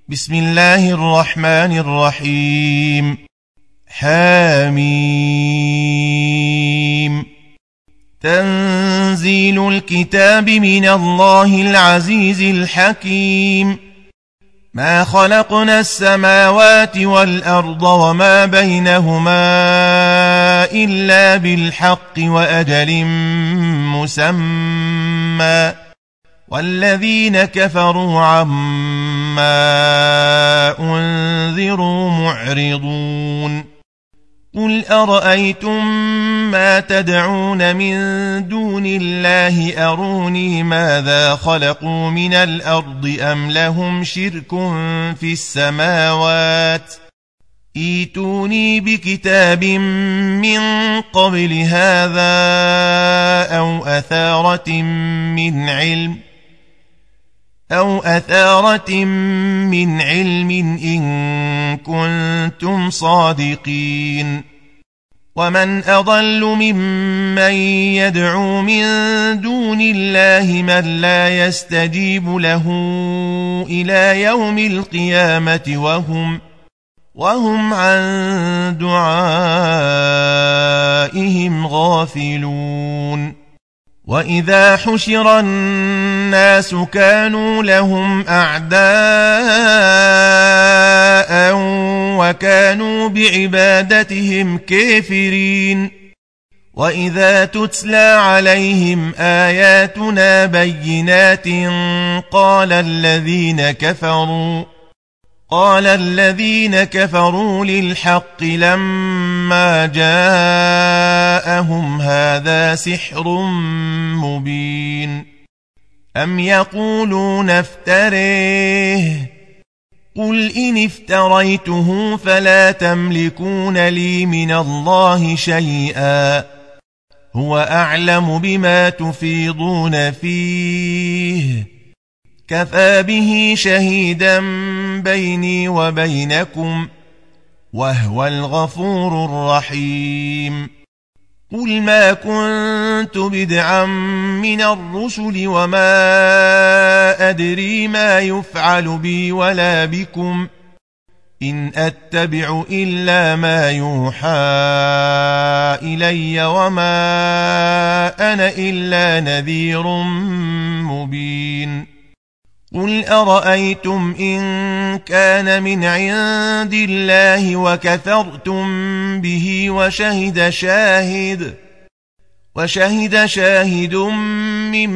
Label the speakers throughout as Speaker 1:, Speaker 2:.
Speaker 1: بسم الله الرحمن الرحيم. حميم. تنزيل الكتاب من الله العزيز الحكيم. ما خلقنا السماوات والأرض وما بينهما إلا بالحق وأجل مسمى، والذين كفروا عما أنذروا معرضون. قل أرأيتم ما تدعون من دون الله أروني ماذا خلقوا من الأرض أم لهم شرك في السماوات، ائتوني بكتاب من قبل هذا أو أثارة من علم إن كنتم صادقين. ومن أضل ممن يدعو من دون الله من لا يستجيب له إلى يوم القيامة وهم عن دعائهم غافلون. وإذا حشر الناس كانوا لهم أعداء وكانوا بعبادتهم كافرين. وإذا تتلى عليهم آياتنا بينات قال الذين كفروا للحق لما جاءهم هذا سحر مبين. أم يقولون افتريه، قل إن افتريته فلا تملكون لي من الله شيئا، هو أعلم بما تفيضون فيه، كفى به شهيدا بيني وبينكم وهو الغفور الرحيم. قل ما كنت بدعا من الرسل وما أدري ما يفعل بي ولا بكم، إن أتبع إلا ما يوحى إلي وما أنا إلا نذير مبين. قل أرأيتم إن كان من عند الله وكفرتم به وشهد شاهد من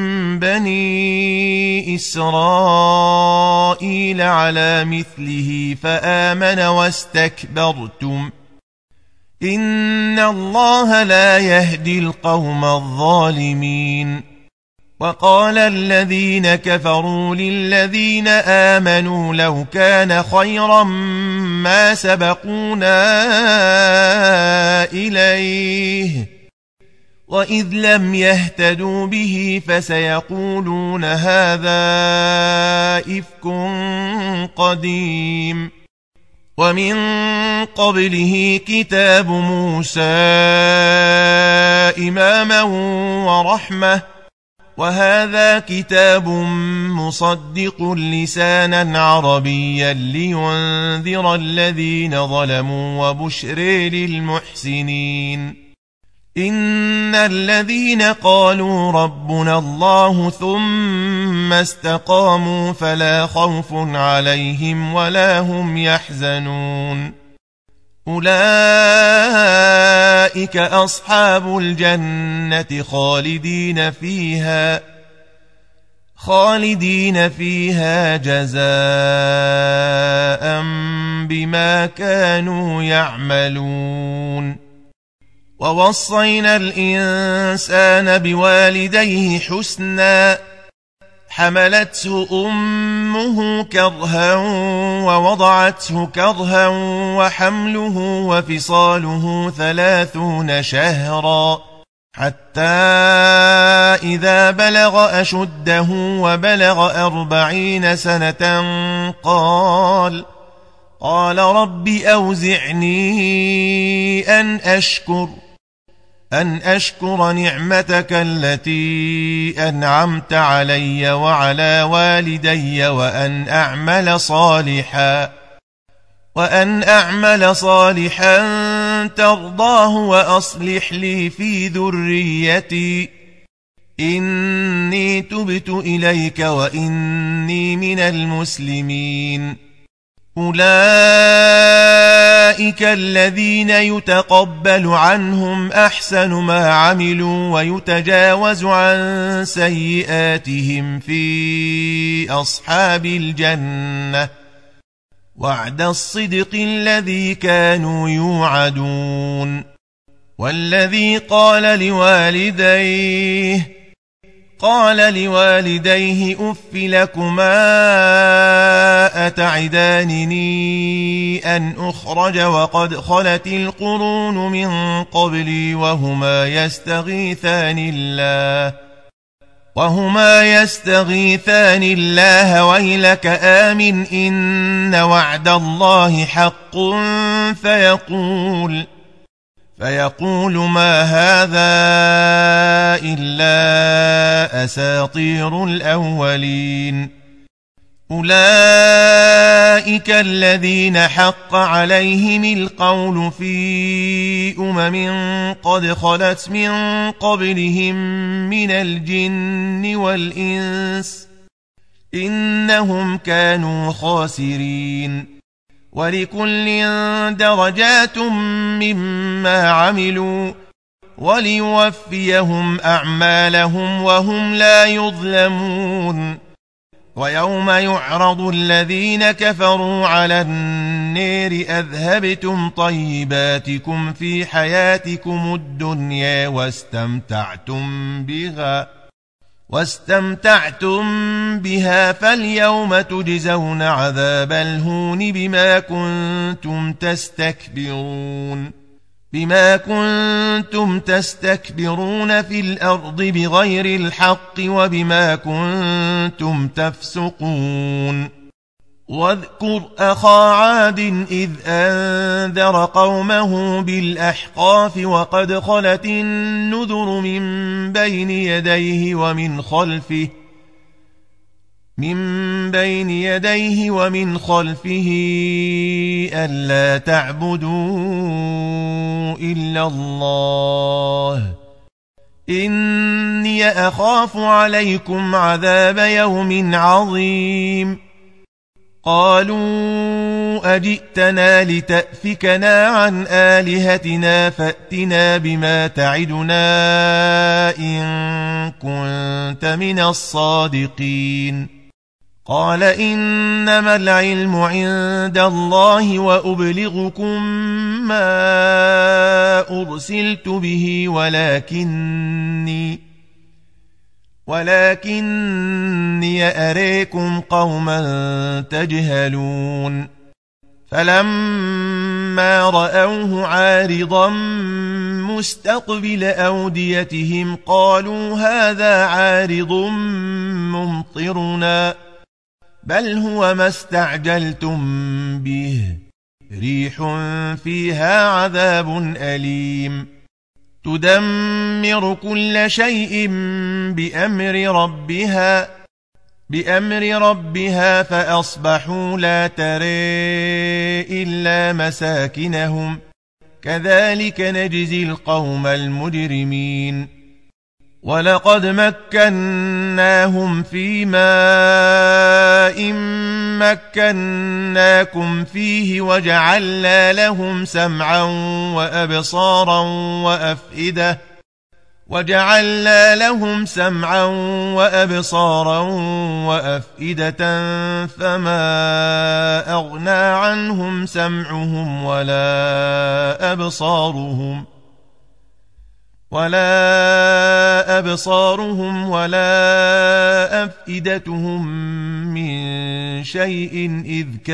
Speaker 1: بني إسرائيل على مثله فآمن واستكبرتم، إن الله لا يهدي القوم الظالمين. وقال الذين كفروا للذين آمنوا لو كان خيرا ما سبقونا إليه، وإذ لم يهتدوا به فسيقولون هذا إفك قديم. ومن قبله كتاب موسى إماما ورحمة، وهذا كتاب مصدق لسانا عربيا لينذر الذين ظلموا وبشر للمحسنين. إن الذين قالوا ربنا الله ثم استقاموا فلا خوف عليهم ولا هم يحزنون، أولئك أصحاب الجنة خالدين فيها جزاء بما كانوا يعملون. ووصينا الإنسان بوالديه حسنا، حملته أمه كرها ووضعته كرها وحمله وفصاله 30 شهرا، حتى إذا بلغ أشده وبلغ 40 سنة قال رب أوزعني أن أن أشكر نعمتك التي أنعمت علي وعلى والدي وأن أعمل صالحا ترضاه وأصلح لي في ذريتي إني تبت إليك وإني من المسلمين. أولئك الذين يتقبل عنهم أحسن ما عملوا ويتجاوز عن سيئاتهم في أصحاب الجنة وعد الصدق الذي كانوا يوعدون. والذي قال لوالديه أف لكما أتعدانني أن أخرج وقد خلت القرون من قبلي وهما يستغيثان الله ويلك آمن إن وعد الله حق فيقول ما هذا إلا أساطير الأولين. أولئك الذين حق عليهم القول في قد خلت من قبلهم من الجن والإنس إنهم كانوا خاسرين. ولكل درجات مما عملوا وليوفيهم أعمالهم وهم لا يظلمون. ويوم يعرض الذين كفروا على النار أذهبتم طيباتكم في حياتكم الدنيا واستمتعتم بها فاليوم تجزون عذاب الهون بما كنتم تستكبرون في الأرض بغير الحق وبما كنتم تفسقون. واذكر أخا عاد إذ أنذر قومه بالأحقاف وقد خلت النذر من بين يديه ومن خلفه ألا تعبدوا إلا الله إني أخاف عليكم عذاب يوم عظيم. قالوا أجئتنا لتأفكنا عن آلهتنا فأتنا بما تعدنا إن كنت من الصادقين. قال إنما العلم عند الله وأبلغكم ما أرسلت به ولكني أريكم قوما تجهلون. فلما رأوه عارضا مستقبل أوديتهم قالوا هذا عارض ممطرنا بل هو ما استعجلتم به ريح فيها عذاب أليم تدمر كل شيء بأمر ربها فأصبحوا لا ترى إلا مساكنهم كذلك نجزي القوم المجرمين. ولقد مكناهم في ماء مكناكم فيه وجعلنا لهم سمعا وأبصارا وأفئدة فما أغنى عنهم سمعهم ولا أبصارهم ولا أفئدتهم من شيء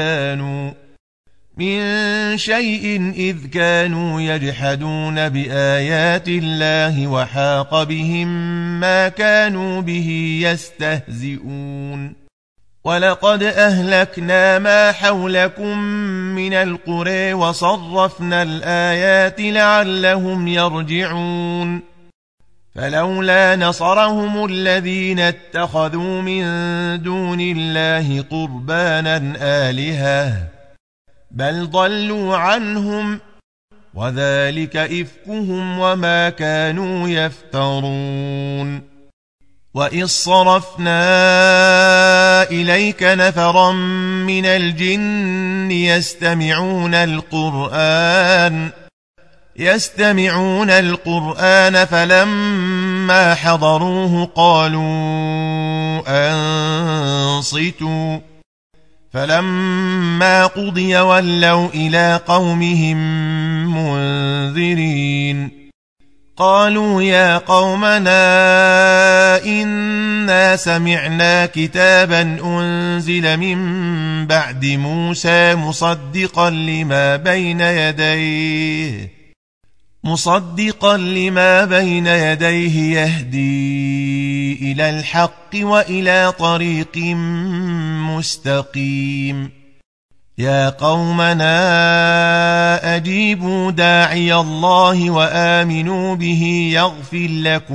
Speaker 1: إذ كانوا يجحدون بآيات الله وحاق بهم ما كانوا به يستهزئون. ولقد أهلكنا ما حولكم من القرى وصرفنا الآيات لعلهم يرجعون فلولا نصرهم الذين اتخذوا من دون الله قربانا آلهة بل ضلوا عنهم وذلك إفكهم وما كانوا يفترون وإذ صرفنا إليك نفرا من الجن يستمعون القرآن فلما حضروه قالوا أنصتوا فلما قضي ولوا إلى قومهم منذرين قالوا يا قومنا إنا سمعنا كتابا أنزل من بعد موسى مصدقا لما بين يديه يهدي إلى الحق وإلى طريق مستقيم يا قومنا أجيبوا داعي الله وآمنوا به يغفر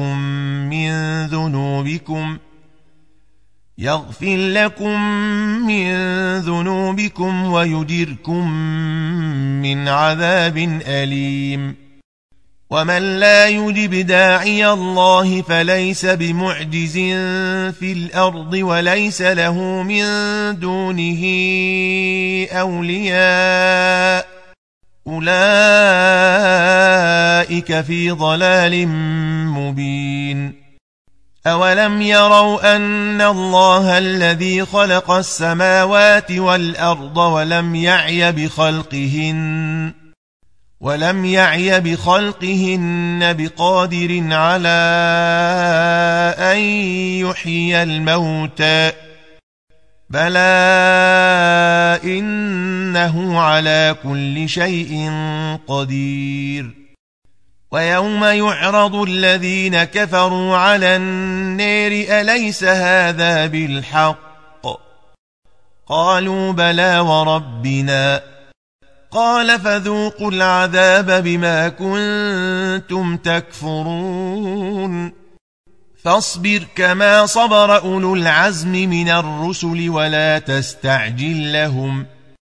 Speaker 1: لكم من ذنوبكم ويجركم من عذاب أليم ومن لا يجب داعي الله فليس بمعجز في الأرض وليس له من دونه أولياء أولئك في ضلال مبين أولم يروا أن الله الذي خلق السماوات والأرض ولم يعي بخلقهن بقادر على أن يحيي الموتى بلى إنه على كل شيء قدير ويوم يعرض الذين كفروا على النار أليس هذا بالحق قالوا بلى وربنا قال فذوقوا العذاب بما كنتم تكفرون فاصبر كما صبر أولو العزم من الرسل ولا تستعجل لهم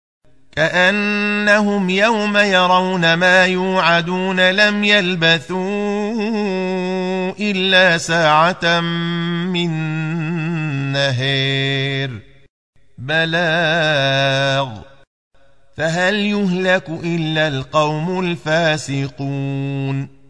Speaker 1: كأنهم يوم يرون ما يوعدون لم يلبثوا إلا ساعة من نهار بلاغ فهل يهلك إلا القوم الفاسقون